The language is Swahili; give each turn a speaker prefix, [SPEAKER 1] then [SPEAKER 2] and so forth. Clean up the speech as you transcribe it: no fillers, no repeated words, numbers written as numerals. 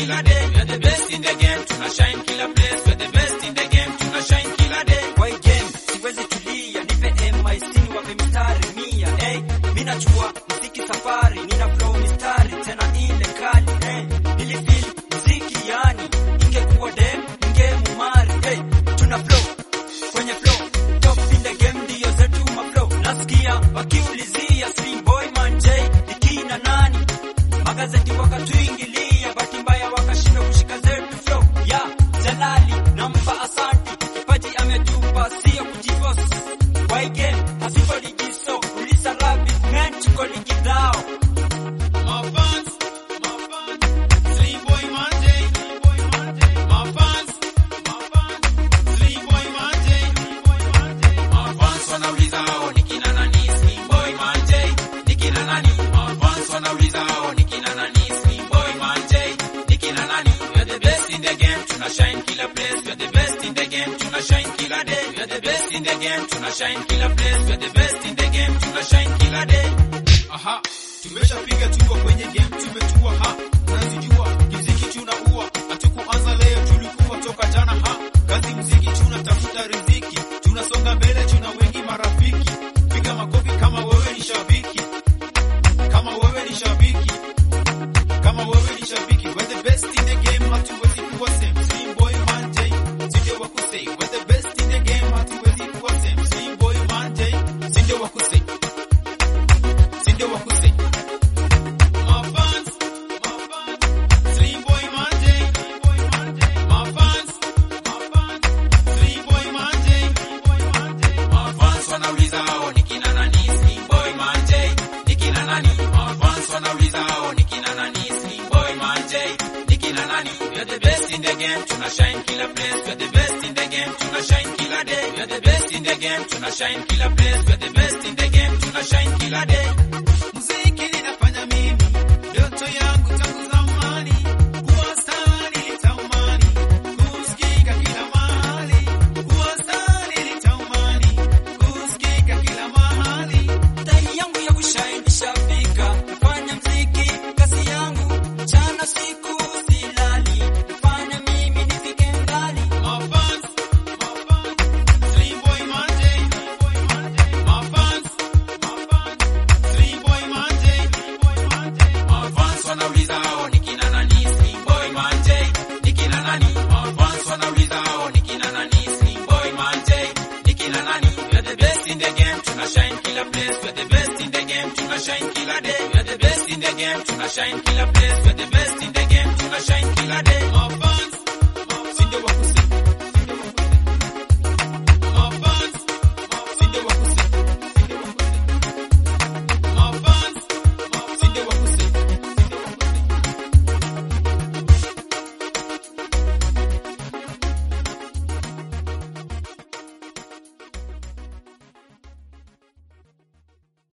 [SPEAKER 1] kila day. We are the best in the game, tuna shine kila place. We are the best in the game, tuna shine kila day.
[SPEAKER 2] Kwa hii game siwezi tulia, nipe MIC wape mistari mia. Mimi najua muziki safari, nina flow mistari tena ile kali. Nilifeel muziki yani ingekuwa dem ingemumari. Tuna flow kwenye flow, top in the game ndio zetu ma flow. Nasikia wakiulizia Slim Boy Man J ikina nani, magazeti wakatuingilia, bahati mbaya wakashinda kushika zetu flow. Jalali nampa asanti, kipaji ametupa sio kujifosi. Kwa hii game hasipo ligiso, ulisa rabi man chiko ligidao.
[SPEAKER 1] My fans, Slim Boy Man J. My fans, Slim Boy Man J. My fans wanauliza hao ni kina nani? Slim Boy Man J, ni kina nani? My fans wanauliza hao ni kina nani? Slim Boy Man J, ni kina nani? We are the best in the game, tuna shine kila place. We are the best in the game, tuna shine kila day. We are the best in the game, tuna shine kila place. We are the best in the game, tuna shine kila day.
[SPEAKER 3] Aha, tumeshapiga tuko kwenye game, tumetua ha. Unazijua, muziki tunaua, hatukuanza leo, tulikuwa toka jana ha. Kazi muziki tunatafuta riziki, tunasonga mbele, tuna wengi marafiki. Piga makofi kama wewe ni shabiki. Kama wewe ni shabiki. Kama wewe ni shabiki. We're the best in the game, hatuwezi kuwa same. Slim Boy Man J, sinde wa kusei. We're the best in the game, hatuwezi kuwa same. Slim Boy Man J, sinde wa kusei. Sinde wa kusei.
[SPEAKER 1] My fans, Slim Boy Man J. My fans, Slim Boy Man J. My fans wanauliza hao ni kina nani? Slim Boy Man J, ni kina nani? My fans wanauliza hao ni kina nani? Slim Boy Man J, ni kina nani? We are the best in the game, tuna shine kila place. We are the best in the game, tuna shine kila day. We are the best in the game, tuna shine kila place. We are the best in the game, tuna shine kila day.
[SPEAKER 3] Muziki ninafanya mimi, ndoto yangu tangu zamani. Kuwa star nilitamani, kusikika kila mahali. Kuwa star nilitamani, kusikika kila mahali.
[SPEAKER 2] Time yangu ya kushine ishafika, nafanya muziki kasi yangu, mchana siku silali, nafanya mimi nifike mbali.
[SPEAKER 1] My fans, Slim Boy Man J. My fans, Slim Boy Man J. My fans wanauliza hao ni kina nani? Slim Boy Man J, ni kina nani? My fans wanauliza hao ni kina nani? Slim Boy Man J, ni kina nani? We are the best in the game, tuna shine kila place. We are the best in the game, tuna shine kila day. We are the best in the game, tuna shine kila place. We are the best in the game, tuna shine kila day. My fans,
[SPEAKER 3] Sinde wa kusei.